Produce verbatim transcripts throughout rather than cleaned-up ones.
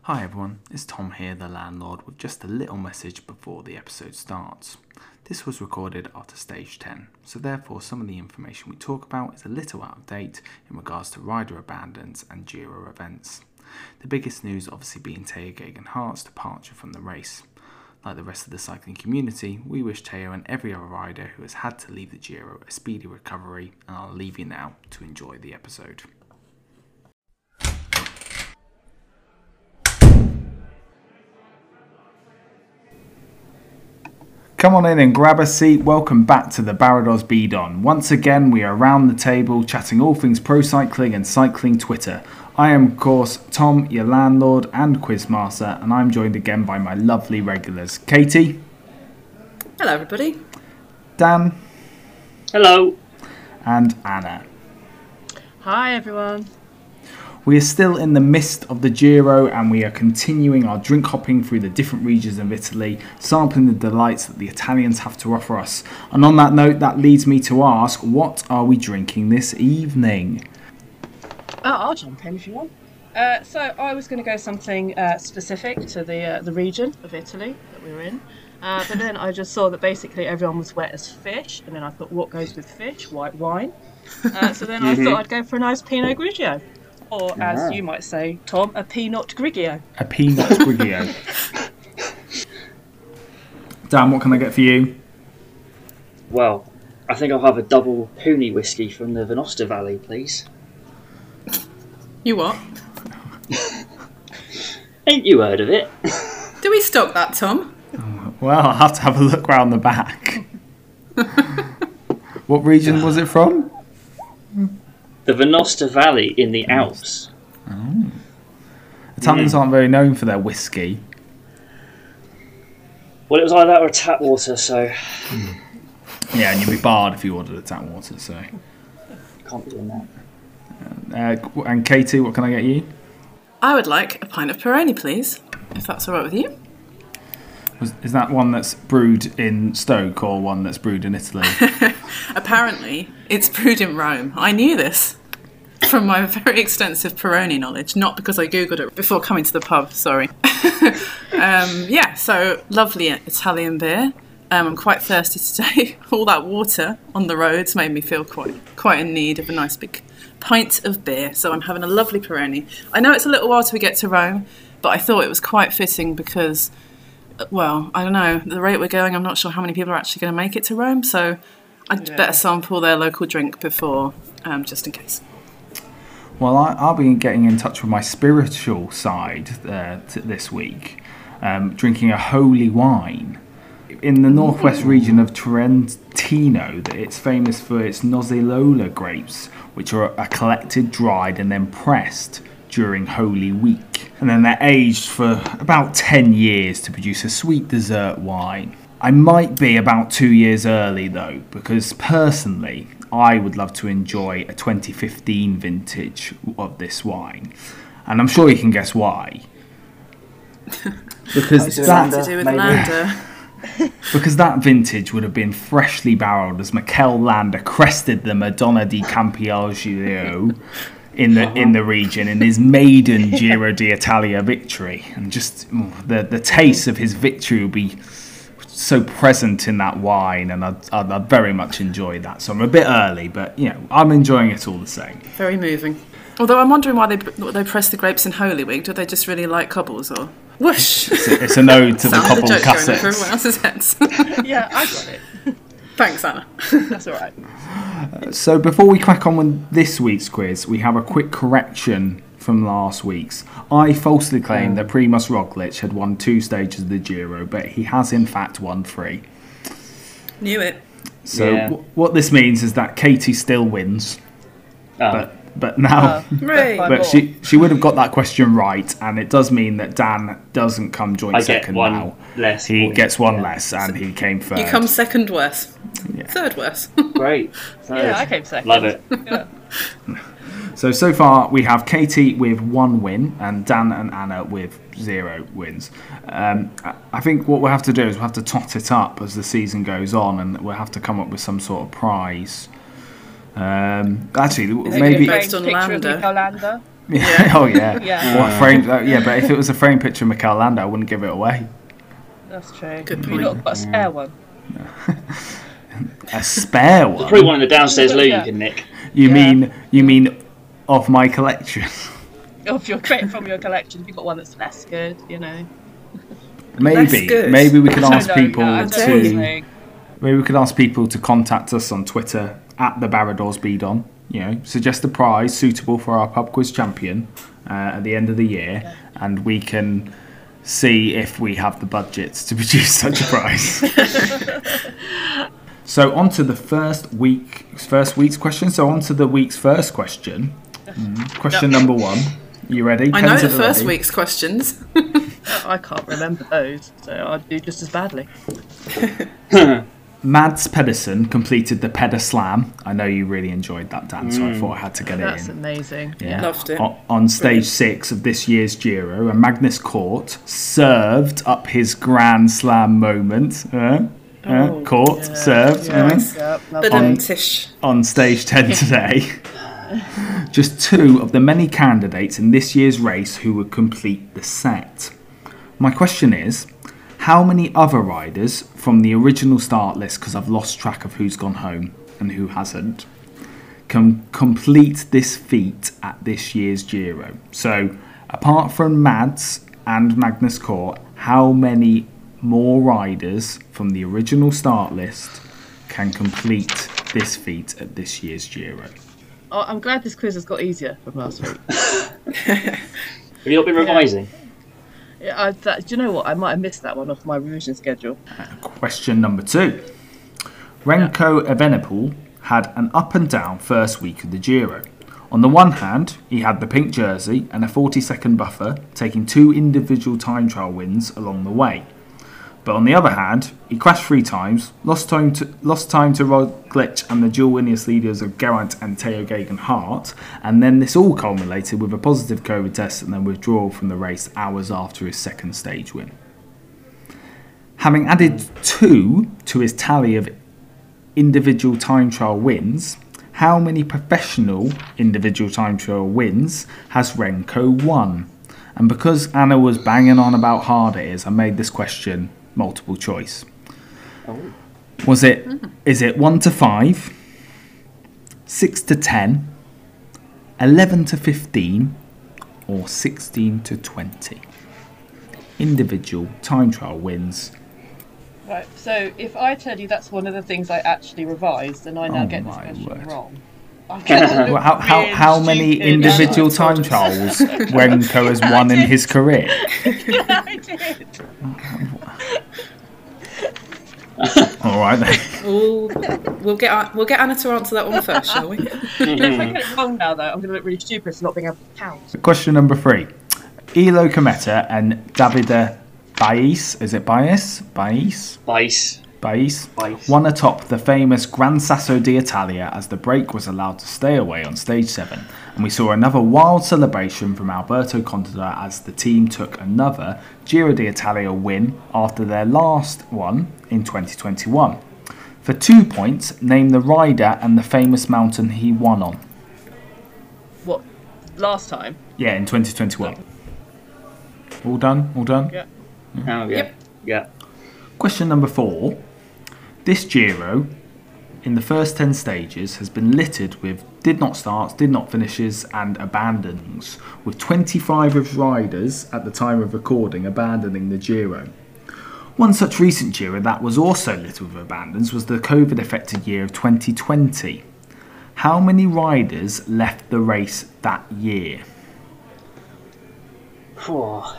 Hi everyone, it's Tom here, the landlord, with just a little message before the episode starts. This was recorded after stage ten, so therefore some of the information we talk about is a little out of date in regards to rider abandons and Giro events. The biggest news obviously being Tao Geoghegan Hart's departure from the race. Like the rest of the cycling community, we wish Tao and every other rider who has had to leave the Giro a speedy recovery, and I'll leave you now to enjoy the episode. Come on in and grab a seat. Welcome back to the Barrados Bidon. Once again, we are around the table chatting all things pro cycling and cycling Twitter. I am, of course, Tom, your landlord and quizmaster, and I'm joined again by my lovely regulars. Katie. Hello, everybody. Dan. Hello. And Anna. Hi, everyone. We are still in the midst of the Giro and we are continuing our drink hopping through the different regions of Italy, sampling the delights that the Italians have to offer us. And on that note, that leads me to ask, what are we drinking this evening? Oh, I'll jump in if you want. Uh, so I was going to go something uh, specific to the uh, the region of Italy that we were in. Uh, but then I just saw that basically everyone was wet as fish. And then I thought, what goes with fish? White wine. Uh, so then I thought I'd go for a nice Pinot Grigio. Or, as yeah. you might say, Tom, a Pinot Grigio. A Pinot Grigio. Dan, what can I get for you? Well, I think I'll have a double Puni whiskey from the Venosta Valley, please. You what? Ain't you heard of it? Do we stock that, Tom? Well, I'll have to have a look round the back. What region was it from? The Venosta Valley in the Alps. Oh. Italians mm. aren't very known for their whiskey. Well, it was either that or tap water, so... Mm. Yeah, and you'd be barred if you ordered a tap water, so... Can't be doing that. Uh, and Katie, what can I get you? I would like a pint of Peroni, please, if that's all right with you. Was, is that one that's brewed in Stoke or one that's brewed in Italy? Apparently, it's brewed in Rome. I knew this from my very extensive Peroni knowledge, not because I googled it before coming to the pub, sorry. um, yeah, so lovely Italian beer. Um, I'm quite thirsty today. All that water on the roads made me feel quite quite in need of a nice big pint of beer. So I'm having a lovely Peroni. I know it's a little while till we get to Rome, but I thought it was quite fitting because... Well, I don't know. The rate we're going, I'm not sure how many people are actually going to make it to Rome, so I'd yeah. better sample their local drink before, um, just in case. Well, I, I'll be getting in touch with my spiritual side uh, t- this week, um, drinking a holy wine. In the northwest mm. region of Trentino, it's famous for its Nozelola grapes, which are, are collected, dried, and then pressed during Holy Week. And then they're aged for about ten years to produce a sweet dessert wine. I might be about two years early though, because personally, I would love to enjoy a twenty fifteen vintage of this wine. And I'm sure you can guess why. Because that, to do with Landa. because that vintage would have been freshly barreled as Mikel Landa crested the Madonna di Campidoglio in the in the region in his maiden Giro d'Italia victory, and just oh, the the taste of his victory will be so present in that wine, and I'd, I'd, I'd very much enjoy that. So I'm a bit early, but you know I'm enjoying it all the same. Very moving. Although I'm wondering why they they press the grapes in Holy Week. Do they just really like cobbles or whoosh? It's a, it's a node to the cobble cassettes. For everyone else's heads. Yeah, I got it. Thanks, Anna. That's all right. Uh, so before we crack on with this week's quiz, we have a quick correction from last week's. I falsely claimed that Primož Roglič had won two stages of the Giro, but he has in fact won three. Knew it. So yeah. w- what this means is that Katie still wins, oh. but but now, Oh, right. but she she would have got that question right, and it does mean that Dan doesn't come joint I second get one now. Less He point. gets one yeah. less, and he came third. You come second worse. Yeah. Third worse. Great. Third. Yeah, I came second. Love it. Yeah. So, so far we have Katie with one win and Dan and Anna with zero wins. Um, I think what we'll have to do is we'll have to tot it up as the season goes on, and we'll have to come up with some sort of prize. Um, actually, Is it maybe based on Picture Landa? of Mikel Landa. Yeah. Oh yeah. Yeah. What frame? Uh, yeah, but if it was a frame picture of Mikel Landa, I wouldn't give it away. That's true. Good Have point. you not got a spare one? A spare one? Probably one in the downstairs loo Yeah. you can nick. You Yeah. mean you mean of my collection? If you're creating from your collection, if you've got one that's less good, you know. Maybe good. maybe we can I ask don't know, people yeah, I don't know what to I'm saying. maybe we could ask people to contact us on Twitter at the Barradors Beadon. You know, suggest a prize suitable for our pub quiz champion uh, at the end of the year, and we can see if we have the budgets to produce such a prize. So on to the first week, first week's question. So on to the week's first question. Mm, question number one. You ready? I know Pens the at first ready? week's questions. I can't remember those, so I'd do just as badly. Mads Pedersen completed the Peder Slam. I know you really enjoyed that, Dan, so I thought I had to get That's it in. amazing. Yeah. Loved it. O- On stage six of this year's Giro, and Magnus Cort served up his Grand Slam moment. Uh, uh, Oh, Cort Yeah, served yeah, uh, yeah, lovely. But um, Tish. on stage ten today. Just two of the many candidates in this year's race who would complete the set. My question is, how many other riders from the original start list, because I've lost track of who's gone home and who hasn't, can complete this feat at this year's Giro? So, apart from Mads and Magnus Cort, how many more riders from the original start list can complete this feat at this year's Giro? Oh, I'm glad this quiz has got easier from last week. Have you not been revising? Yeah, I, that, do you know what? I might have missed that one off my revision schedule. Question number two. Remco Evenepoel had an up and down first week of the Giro. On the one hand, he had the pink jersey and a forty second buffer, taking two individual time trial wins along the way. But on the other hand, he crashed three times, lost time to lost time to Roglic and the dual Ineos leaders of Geraint and Theo Geoghegan Hart, and then this all culminated with a positive COVID test and then withdrawal from the race hours after his second stage win. Having added two to his tally of individual time trial wins, how many professional individual time trial wins has Remco won? And because Anna was banging on about how hard it is, I made this question multiple choice. Oh. Was it, is it one to five, six to ten, eleven to fifteen, or sixteen to twenty? Individual time trial wins. Right, so if I tell you that's one of the things I actually revised, then I now Oh get this my question word. wrong. Well, how, how, how many Stupid. individual Yeah. time trials Remco has won in his career? Yeah, I did. All right then. We'll, we'll get we'll get Anna to answer that one first, shall we? If I get it wrong now, though, I'm going to look really stupid for not being able to count. Question number three. Elo Cometa and Davide Bais, is it Bais? Bais? Vice. Bais? Bais. Won atop the famous Gran Sasso d'Italia as the break was allowed to stay away on stage seven. And we saw another wild celebration from Alberto Contador as the team took another Giro d'Italia win after their last one in twenty twenty-one. For two points, name the rider and the famous mountain he won on. What? Last time? Yeah, in twenty twenty-one. All done? All done? Yeah. Oh, yeah. Yep. Yeah. Question number four. This Giro, in the first ten stages, has been littered with did not starts, did not finishes and abandons, with twenty-five of riders at the time of recording abandoning the Giro. One such recent Giro that was also littered with abandons was the COVID-affected year of twenty twenty. How many riders left the race that year? Oh.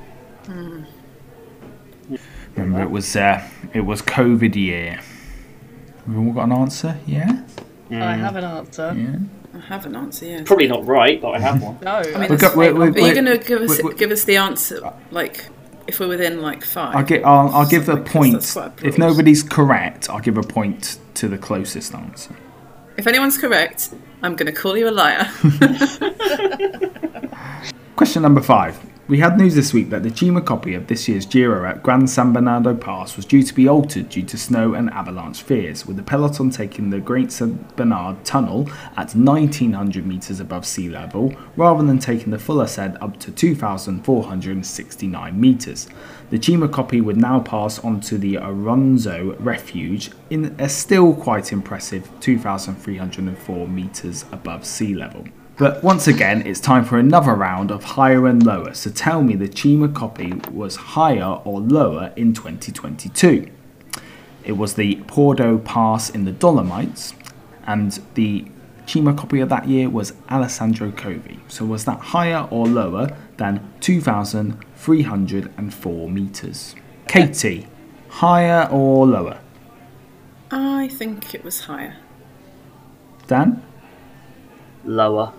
Remember, it was uh, it was COVID year. Have we all got an answer? Yeah? I have an answer. Yeah. I have an answer, yeah. Probably not right, but I have one. No, I I mean, mean, We've got- we're- we're- Are you going to give us we- we- give us the answer, like, if we're within, like, five? I'll give, I'll, I'll give a Because point. that's quite a If broad- nobody's correct, I'll give a point to the closest answer. If anyone's correct, I'm going to call you a liar. Question number five. We had news this week that the Cima copy of this year's Giro at Gran San Bernardo Pass was due to be altered due to snow and avalanche fears, with the peloton taking the Great Saint Bernard tunnel at nineteen hundred metres above sea level, rather than taking the full ascent up to two thousand four hundred sixty-nine metres. The Cima copy would now pass onto the Aronzo Refuge in a still quite impressive two thousand three hundred four metres above sea level. But once again, it's time for another round of higher and lower, so tell me the Cima copy was higher or lower in twenty twenty-two. It was the Porto Pass in the Dolomites, and the Cima copy of that year was Alessandro Covi. So was that higher or lower than two thousand three hundred four metres? Katie, higher or lower? I think it was higher. Dan? Lower.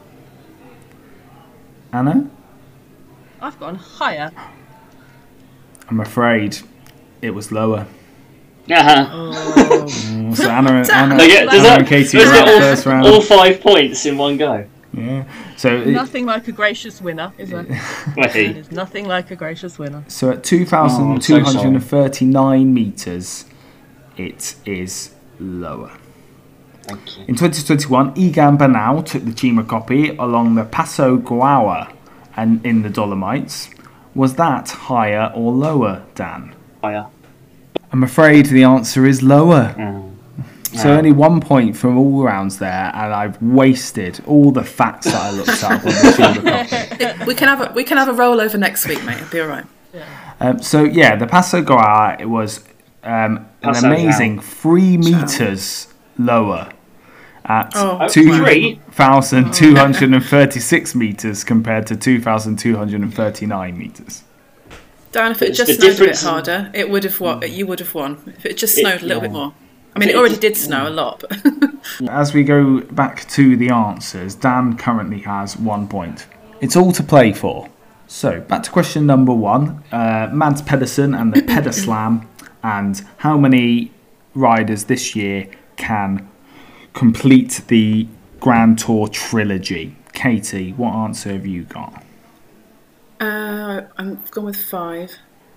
Anna? I've gone higher. I'm afraid it was lower. Uh-huh. Oh. Mm, so Anna, Anna, They get, does Anna that, and Katie does are it out all, first round. all five points in one go? Yeah. So it- Nothing like a gracious winner, is there? Wait. There's nothing like a gracious winner. So at two thousand two hundred thirty-nine metres, it is lower. Thank you. In twenty twenty-one, Egan Bernal took the Cima copy along the Passo Goawa and in the Dolomites. Was that higher or lower, Dan? Higher. I'm afraid the answer is lower. Mm. So Yeah. only one point from all rounds there, and I've wasted all the facts that I looked up on the Cima copy. We can have a, we can have a rollover next week, mate. It'll be all right. Um, so yeah, the Passo Goawa, it was um, an Passo amazing three metres lower at Oh, two three? thousand two hundred thirty-six metres compared to two thousand two hundred thirty-nine metres. Dan, if it It's just the snowed a bit difference in- harder, it would have won. You would have won. If it just It- snowed a little yeah. bit more. I mean, If it it already just- did snow a lot. But As we go back to the answers, Dan currently has one point. It's all to play for. So, back to question number one. Uh, Mads Pedersen and the Pedaslam, and how many riders this year can complete the Grand Tour trilogy? Katie, what answer have you got? uh, I'm gone with five.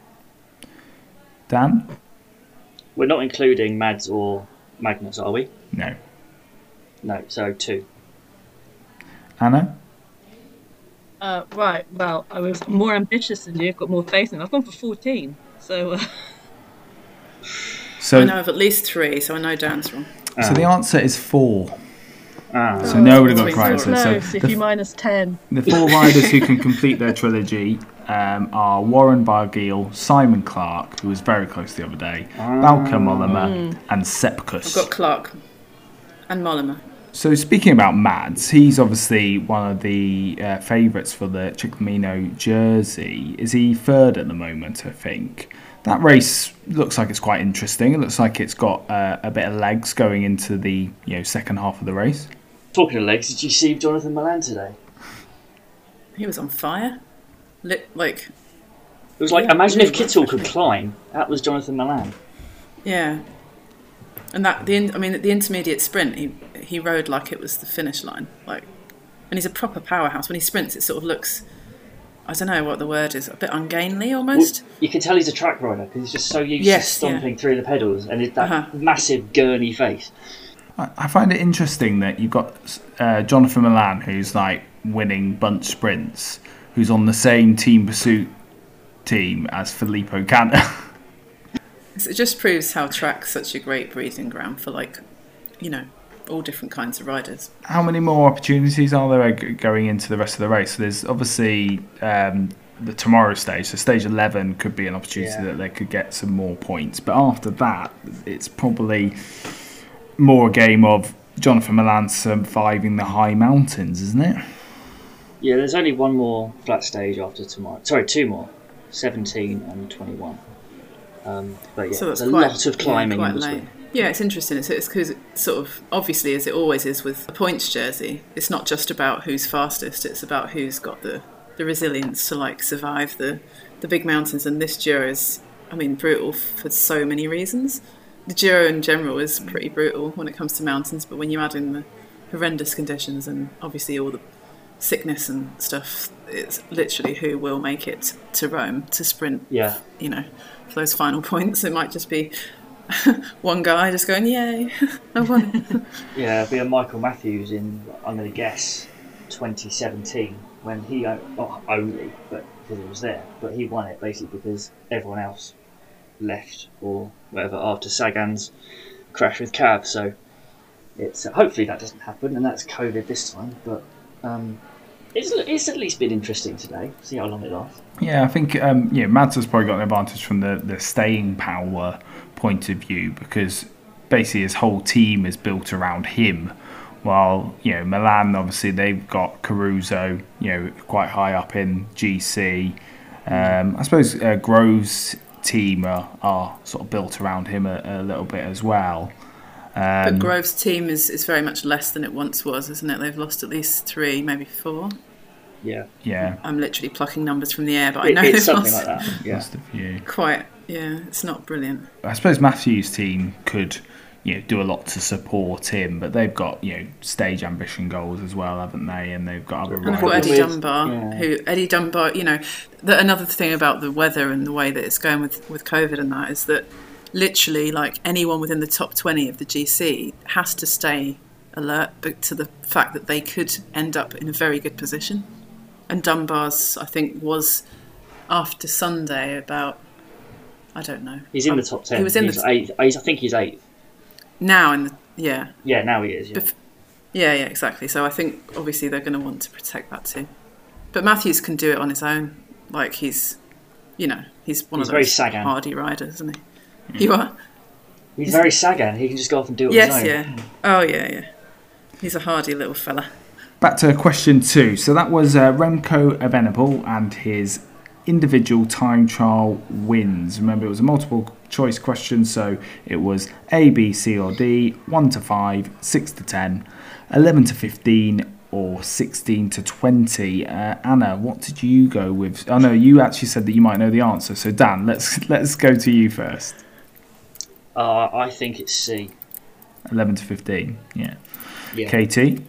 Dan? We're not including Mads or Magnus, are we? No. No, so two. Anna? Uh, right, well, I was more ambitious than you, I've got more faith in it. I've gone for fourteen. So, uh, So, I know of at least three, so I know Dan's wrong. so the answer is four. Ah. So nobody got Between correct. four. So, close. so If the you minus ten. The four riders who can complete their trilogy um, are Warren Barguil, Simon Clark, who was very close the other day, Bauke Mollema, and Sepp I've Kuss. got Clark and Mollema. So speaking about Mads, he's obviously one of the uh, favourites for the Ciclamino jersey. Is he third at the moment, I think? That race looks like it's quite interesting. It looks like it's got uh, a bit of legs going into the you know second half of the race. Talking of legs, did you see Jonathan Milan today? He was on fire. Lit, like, It was like, Yeah, imagine if really Kittel good. could climb. That was Jonathan Milan. yeah. And that the in- I mean the intermediate sprint, he he rode like it was the finish line. Like, and he's a proper powerhouse. When he sprints, it sort of looks, I don't know what the word is, a bit ungainly almost. You can tell he's a track rider because he's just so used Yes, to stomping yeah. through the pedals and it, that Uh-huh. massive gurney face. I I find it interesting that you've got uh, Jonathan Milan, who's like winning bunch sprints, who's on the same team pursuit team as Filippo Ganna. It just proves how track's such a great breeding ground for, like, you know, all different kinds of riders. How many more opportunities are there g- going into the rest of the race? So there's obviously um, the tomorrow stage. So stage eleven could be an opportunity Yeah. that they could get some more points. But after that, it's probably more a game of Jonathan Milan surviving the high mountains, isn't it? Yeah, there's only one more flat stage after tomorrow. Sorry, two more. seventeen and twenty-one. Um, but yeah, So that's there's a quite, lot of climbing yeah, in quite between. late. Yeah, it's interesting. It's because it sort of, obviously, as it always is with the points jersey, it's not just about who's fastest, it's about who's got the, the resilience to, like, survive the, the big mountains. And this Giro is, I mean, brutal for so many reasons. The Giro in general is pretty brutal when it comes to mountains, but when you add in the horrendous conditions and obviously all the sickness and stuff. It's literally who will make it to Rome to sprint. Yeah. You know, for those final points, it might just be one guy just going, "Yay, I won it." Yeah, it'll be a Michael Matthews in, I'm going to guess, twenty seventeen, when he, not only, but because he was there, but he won it basically because everyone else left or whatever after Sagan's crash with Cav. So it's uh, hopefully that doesn't happen, and that's COVID this time, but um, it's, it's at least been interesting today. See how long it lasts. Yeah, I think um, yeah, Mads has probably got an advantage from the, the staying power point of view, because basically his whole team is built around him, while you know Milan, obviously they've got Caruso, you know, quite high up in G C. Um, I suppose uh, Groves' team are, are sort of built around him a, a little bit as well. Um, but Groves' team is, is very much less than it once was, isn't it? They've lost at least three, maybe four. Yeah, yeah. I'm literally plucking numbers from the air, but I it, know it's they've something lost like that. Yeah. Lost a few. Quite. Yeah, it's not brilliant. I suppose Matthews' team could, you know, do a lot to support him, but they've got, you know, stage ambition goals as well, haven't they? And they've got other And I've got riders. Eddie with- Dunbar, yeah. who Eddie Dunbar, you know, the, another thing about the weather and the way that it's going with, with COVID and that is that literally, like, anyone within the top twenty of the G C has to stay alert but to the fact that they could end up in a very good position. And Dunbar's, I think, was after Sunday about, I don't know. He's in Um, the top ten. He was in he's the eighth. He's, I think he's eighth. now in the yeah. Yeah, now he is. Yeah. Bef- Yeah, yeah, exactly. So I think obviously they're going to want to protect that too. But Matthews can do it on his own. Like he's, you know, he's one He's of very those Sagan. hardy riders, isn't he? You are? He's very Sagan. He can just go off and do it on Yes, his own. yeah. Oh, yeah, yeah. He's a hardy little fella. Back to question two. So that was uh, Remco Evenepoel and his individual time trial wins. Remember, it was a multiple choice question, so it was A, B, C or D, one to five, six to ten, eleven to fifteen or sixteen to twenty. Uh, Anna, what did you go with? Oh no, you actually said that you might know the answer. So Dan, let's let's go to you first. Uh, I think it's C. eleven to fifteen, yeah. Yeah. Katie?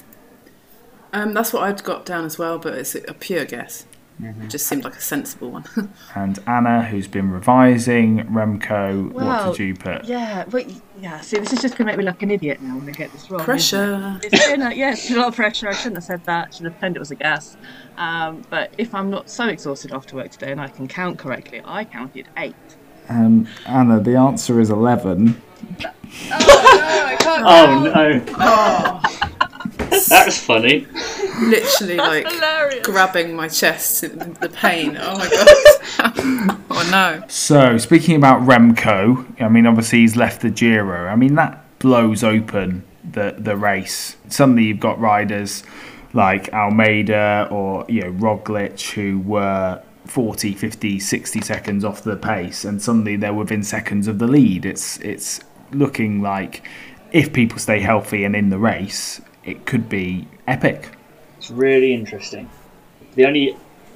Um, that's what I'd got down as well, but it's a pure guess. Mm-hmm. It just seemed like a sensible one. And Anna, who's been revising. Remco, what Well, did you put? Yeah, but yeah. See, this is just going to make me look like an idiot now when I get this wrong. Pressure. isn't it? It's been a, yeah, it's been a lot of pressure. I shouldn't have said that. I should have pretended it was a guess. Um, but if I'm not so exhausted after work today and I can count correctly, I counted eight. Um, Anna, the answer is eleven. Oh no, I can't. Oh no. Oh, That's funny. literally like hilarious. grabbing my chest in the pain. Oh my god. Oh no. So, speaking about Remco, I mean, obviously he's left the Giro. I mean, that blows open the, the race. Suddenly you've got riders like Almeida or, you know, Roglic who were forty, fifty, sixty seconds off the pace, and suddenly they're within seconds of the lead. It's it's looking like if people stay healthy and in the race, it could be epic. It's really interesting. The only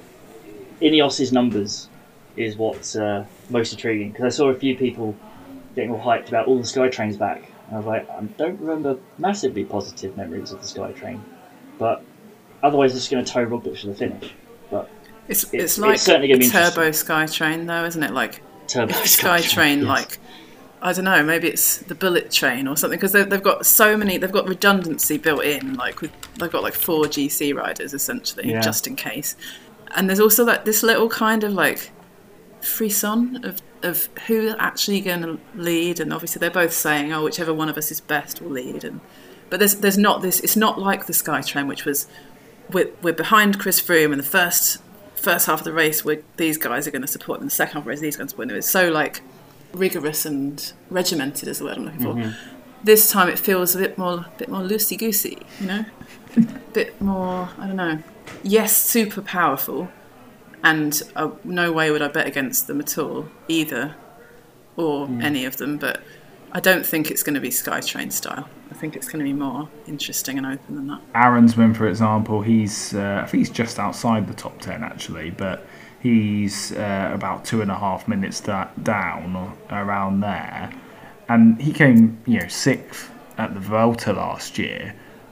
Ineos's numbers is what's uh, most intriguing, because I saw a few people getting all hyped about all the SkyTrains back. And I was like, I don't remember massively positive memories of the SkyTrain, but otherwise it's going to tow Roglic to the finish. But It's it's, It's- like it's certainly gonna be a turbo SkyTrain though, isn't it? Like Turbo if the SkyTrain, SkyTrain, yes. like I don't know, maybe it's the bullet train or something, because they've, they've got so many, they've got redundancy built in, like with, they've got like four G C riders essentially, Yeah. just in case. And there's also like this little kind of like frisson of, of who's actually going to lead, and obviously they're both saying, oh, whichever one of us is best will lead. And but there's there's not this, it's not like the SkyTrain, which was we're, we're behind Chris Froome in the first first half of the race, where these guys are going to support them, the second half of the race these guys are going to support them. It's so like rigorous and regimented is the word I'm looking for. Mm-hmm. This time it feels a bit more, a bit more loosey goosey, you know, a bit more. I don't know. Yes, super powerful, and uh, no way would I bet against them at all, either, or Mm. any of them. But I don't think it's going to be SkyTrain style. I think it's going to be more interesting and open than that. Aaronsman, for example, he's uh, I think he's just outside the top ten actually, but he's uh, about two and a half minutes da- down or around there, and he came, you know, sixth at the Vuelta last year.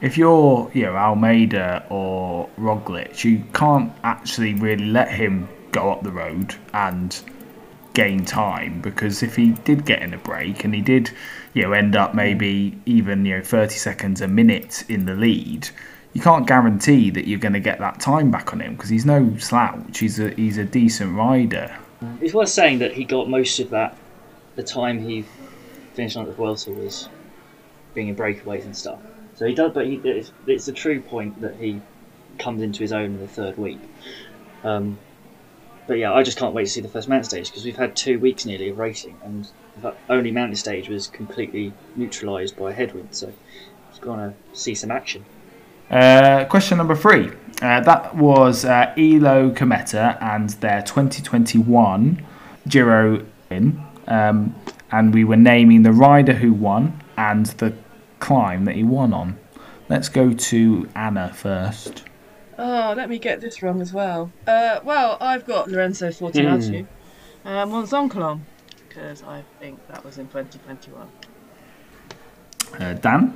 if you're, you know, Almeida or Roglic, you can't actually really let him go up the road and gain time, because if he did get in a break and he did, you know, end up maybe even, you know, thirty seconds a minute in the lead, you can't guarantee that you're going to get that time back on him, because he's no slouch. He's a he's a decent rider. It's worth saying that he got most of that. The time he finished on at the Vuelta was being in breakaways and stuff. So he does, but he, it's, it's a true point that he comes into his own in the third week. Um, but yeah, I just can't wait to see the first mountain stage, because we've had two weeks nearly of racing, and the only mountain stage was completely neutralised by a headwind. So it's going to see some action. Uh, question number three. Uh, that was uh, Elo Kometa and their twenty twenty-one Giro win. Um, and we were naming the rider who won and the climb that he won on. Let's go to Anna first. Oh, let me get this wrong as well. Uh, well, I've got Lorenzo Fortunato, mm. uh, Monzoncolon, because I think that was in twenty twenty-one. Uh, Dan?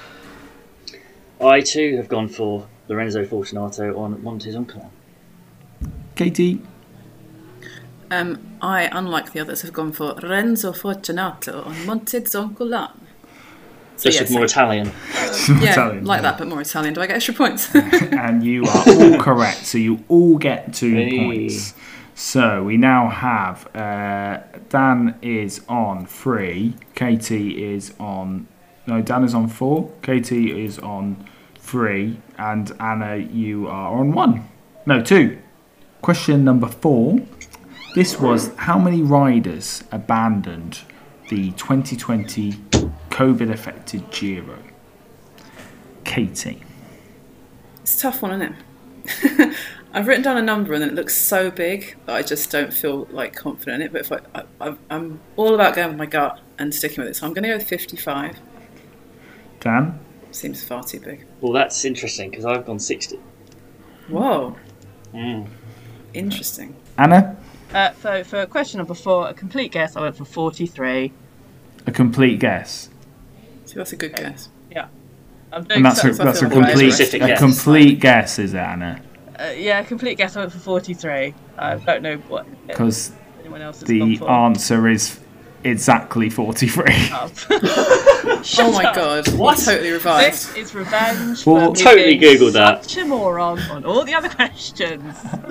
I too have gone for Lorenzo Fortunato on Monte Zoncolan. Katie? Um, I, unlike the others, have gone for Renzo Fortunato on Monte Zoncolan. So, Just yes, more Italian. Yeah, Italian, like yeah. that, but more Italian. Do I get extra points? And you are all correct, so you all get two hey. points. So we now have uh, Dan is on three, Katie is on... No, Dan is on four, Katie is on three, and Anna, you are on one. No, two. Question number four. This was how many riders abandoned the twenty twenty COVID-affected Giro? Katie. It's a tough one, isn't it? I've written down a number and then it looks so big that I just don't feel like confident in it. But if I, I, I'm all about going with my gut and sticking with it, so I'm going to go with fifty-five. Dan? Seems far too big. Well, that's interesting because I've gone sixty. Whoa. Mm. Interesting. Anna? Uh, so for question number four, a complete guess, I went for forty-three. A complete guess. So that's a good guess. Yeah. I'm doing And that's a, so- that's a feel like complete specific a guess. complete guess, is it, Anna? Uh, yeah, complete guess, I went for forty-three. I don't know what Because anyone else has gone the for. answer is exactly forty-three. Oh my god. What? Totally revised. This is revenge Well, for me totally being Googled that. such a moron on all the other questions.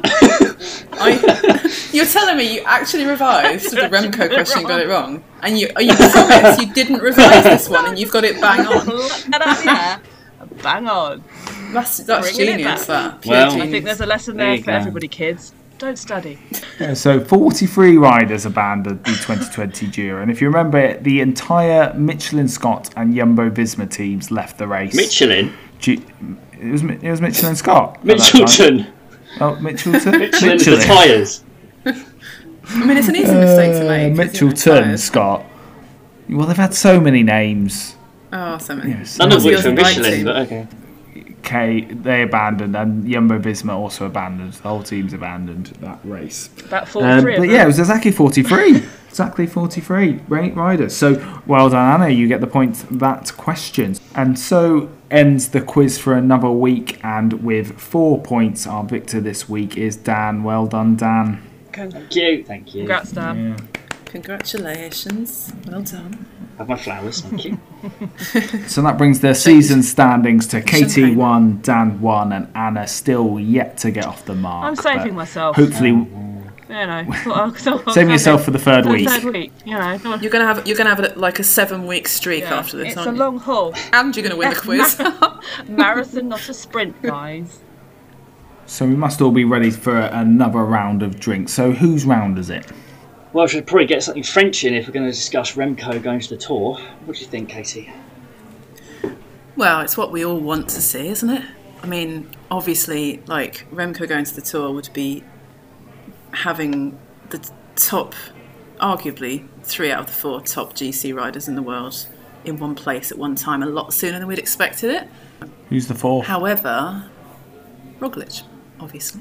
I, you're telling me you actually revised the Remco question and got it wrong? And you, you promise you didn't revise this one and you've got it bang on? Get out of here. Bang on. That's, that's Bringing it genius, back. that. Pure Well, genius. I think there's a lesson There there you for go. everybody, kids. Don't study. Yeah, so forty-three riders abandoned the twenty twenty Giro, and if you remember, the entire Michelin Scott and Jumbo Visma teams left the race. Michelin? G- it was it was Michelin Scott. at that time. Mitchelton. Oh, Mitchelton. Michelin the tyres. I mean, it's an easy mistake to Uh, make. Mitchelton isn't it? Scott. Well, they've had so many names. Oh, so many. Yes. None of which Yours were and right Michelin, team. but okay. K, they abandoned, and Jumbo Visma also abandoned. The whole team's abandoned that race. About Um, forty-three. but of yeah, it them. was exactly forty-three. exactly forty-three great riders. So well done, Anna. You get the point that question. And so ends the quiz for another week. And with four points, our victor this week is Dan. Well done, Dan. Thank you, thank you. Congrats, Dan. Yeah. Congratulations. Well done. Have my flowers, thank you. So that brings the season standings to Katie Champagne. one, Dan one, and Anna still yet to get off the mark. I'm saving but myself. Hopefully, You know, thought I- thought I was saving yourself for having- the third for the week. Third week. You know. thought- You're gonna have you're gonna have a, like a seven week streak yeah, after this, It's aren't a you? long haul. And you're gonna win the quiz. Marathon, not a sprint, guys. So we must all be ready for another round of drinks. So whose round is it? Well, I should probably get something French in if we're going to discuss Remco going to the Tour. What do you think, Katie? Well, it's what we all want to see, isn't it? I mean, obviously, like, Remco going to the Tour would be having the top, arguably, three out of the four top G C riders in the world in one place at one time a lot sooner than we'd expected it. Who's the fourth? However, Roglic, obviously.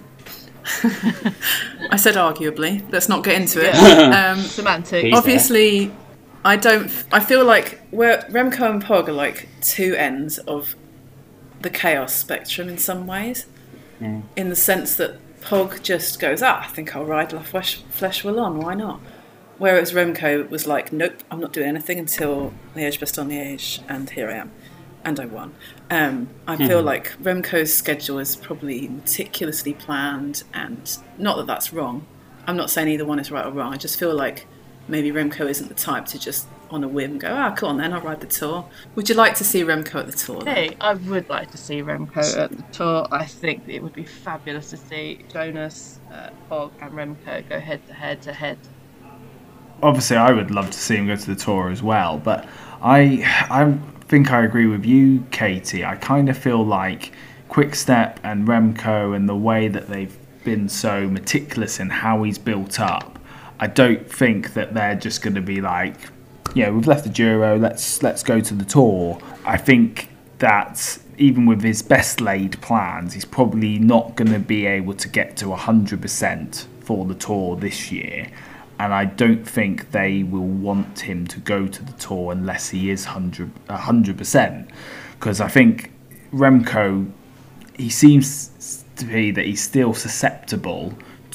I said arguably. Let's not get into it. Um, Semantics. He's obviously, I don't. I feel like where Remco and Pog are like two ends of the chaos spectrum in some ways, Mm. in the sense that Pog just goes, ah, I think I'll ride La Flesh, Flesh Wallon, why not? Whereas Remco was like, nope, I'm not doing anything until Liège-Bastogne-Liège, and here I am. And I won. Um, I feel Hmm. like Remco's schedule is probably meticulously planned, and not that that's wrong. I'm not saying either one is right or wrong. I just feel like maybe Remco isn't the type to just on a whim go, ah, come on then, I'll ride the Tour. Would you like to see Remco at the Tour then? Hey, I would like to see Remco at the Tour. I think it would be fabulous to see Jonas, uh, Pog and Remco go head to head to head. Obviously, I would love to see him go to the Tour as well, but I, I think I agree with you, Katie. I kind of feel like Quick-Step and Remco and the way that they've been so meticulous in how he's built up, I don't think that they're just going to be like, yeah, we've left the Giro, let's let's go to the Tour. I think that even with his best laid plans, he's probably not going to be able to get to one hundred percent for the Tour this year. And I don't think they will want him to go to the Tour unless he is one hundred percent. Because I think Remco, he seems to be that he's still susceptible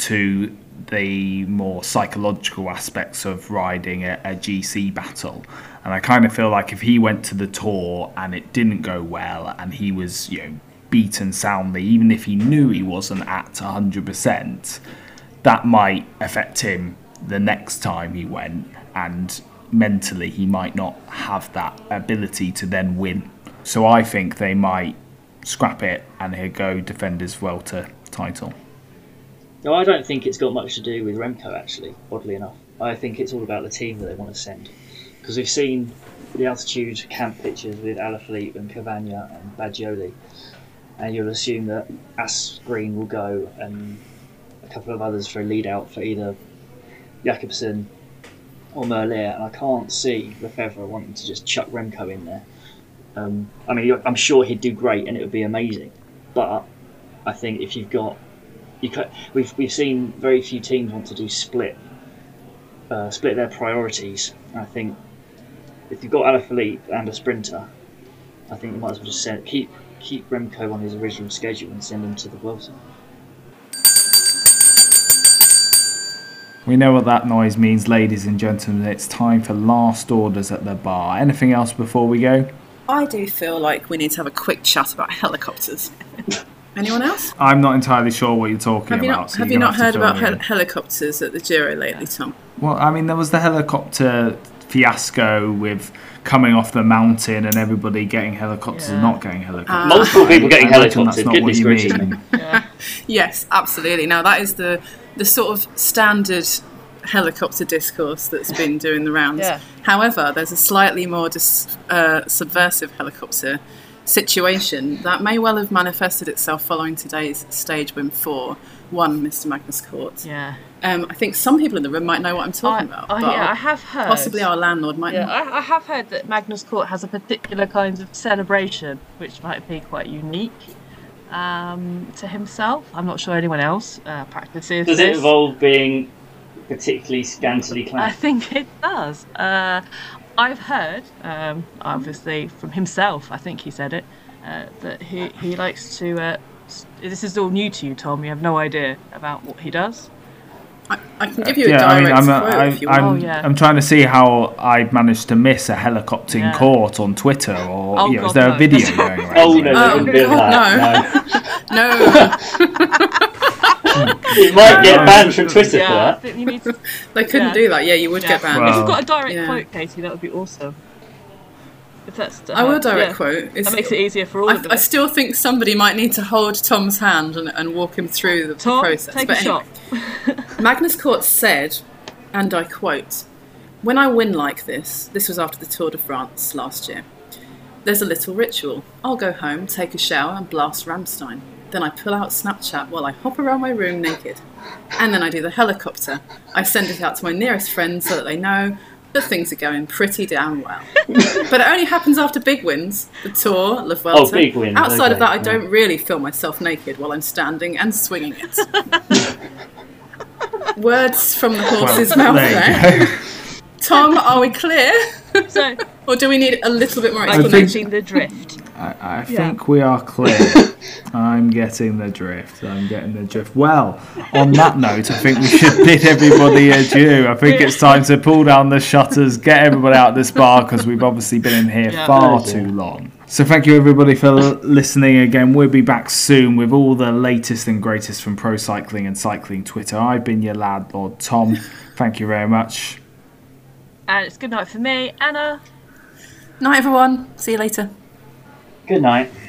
to the more psychological aspects of riding a, a G C battle. And I kind of feel like if he went to the Tour and it didn't go well and he was, you know, beaten soundly, even if he knew he wasn't at one hundred percent, that might affect him the next time he went, and mentally he might not have that ability to then win. So I think they might scrap it and he'll go defend his Vuelta title. No, I don't think it's got much to do with Remco, actually, oddly enough. I think it's all about the team that they want to send. Because we've seen the altitude camp pictures with Alaphilippe and Cavagna and Baggioli, and you'll assume that Asgreen will go and a couple of others for a lead out for either Jakobsen or Merlier, and I can't see Lefebvre wanting to just chuck Remco in there. Um, I mean, I'm sure he'd do great and it would be amazing, but I think if you've got, you could, we've we've seen very few teams want to do split, uh, split their priorities. And I think if you've got Alaphilippe and a sprinter, I think you might as well just send, keep keep Remco on his original schedule and send him to the Vuelta. We know what that noise means, ladies and gentlemen. It's time for last orders at the bar. Anything else before we go? I do feel like we need to have a quick chat about helicopters. Anyone else? I'm not entirely sure what you're talking Have you about. not, so have you're you gonna not have heard to fill about me hel- in. helicopters at the Giro lately, Tom? Well, I mean, there was the helicopter fiasco with coming off the mountain and everybody getting helicopters and Yeah. not getting helicopters. Multiple people getting I imagine helicopters, That's not goodness what you gracious mean. me. Yeah. Yes, absolutely. Now that is the the sort of standard helicopter discourse that's been doing the rounds. Yeah. However, there's a slightly more dis- uh, subversive helicopter situation that may well have manifested itself following today's stage win for one Mister Magnus Cort. Yeah. Um, I think some people in the room might know what I'm talking I, about. I, but yeah, I have heard. possibly our landlord might Yeah, not. I, I have heard that Magnus Cort has a particular kind of celebration, which might be quite unique um, to himself. I'm not sure anyone else uh, practices Does it this. involve being particularly scantily I clad? think it does. Uh, I've heard, um, obviously from himself, I think he said it, uh, that he, he likes to... Uh, s- this is all new to you, Tom. You have no idea about what he does. I, I can give you a Yeah, I mean, direct I'm, quote I'm, if you want. I'm, Oh, yeah. I'm trying to see how I've managed to miss a helicoptering Yeah. court on Twitter, or Oh, you know, is God, there no. a video going around? Oh no, Oh, there wouldn't be God, that. no. No. No, You might get No. banned from Twitter Yeah, I for that. think you need to... they couldn't Yeah. do that. Yeah, you would Yeah. get banned. Well- If you've got a direct Yeah. quote, Katie, that would be awesome. If that's I will direct yeah. quote. It's, That makes it easier for all I, of I us. still think somebody might need to hold Tom's hand and, and walk him through the, the Tom, process. take but a anyway, shot. Magnus Cort said, and I quote, "When I win like this," this was after the Tour de France last year, "there's a little ritual. I'll go home, take a shower and blast Rammstein. Then I pull out Snapchat while I hop around my room naked. And then I do the helicopter. I send it out to my nearest friends so that they know that things are going pretty damn well. But it only happens after big wins, the Tour, La Vuelta. Oh, big wins, Outside of okay, that, I yeah. don't really film myself naked while I'm standing and swinging it." Words from the horse's Well, mouth there you there. Tom, are we clear? So, Or do we need a little bit more I'm think- explanation? catching the drift. I, I think we are clear. I'm getting the drift. I'm getting the drift. Well, on that note, I think we should bid everybody adieu. I think it's time to pull down the shutters, get everybody out of this bar, because we've obviously been in here Yeah. far too long. So thank you everybody for l- listening again. We'll be back soon with all the latest and greatest from pro cycling and cycling Twitter. I've been your landlord, Tom. Thank you very much. And it's good night for me, Anna. Night, everyone. See you later. Good night.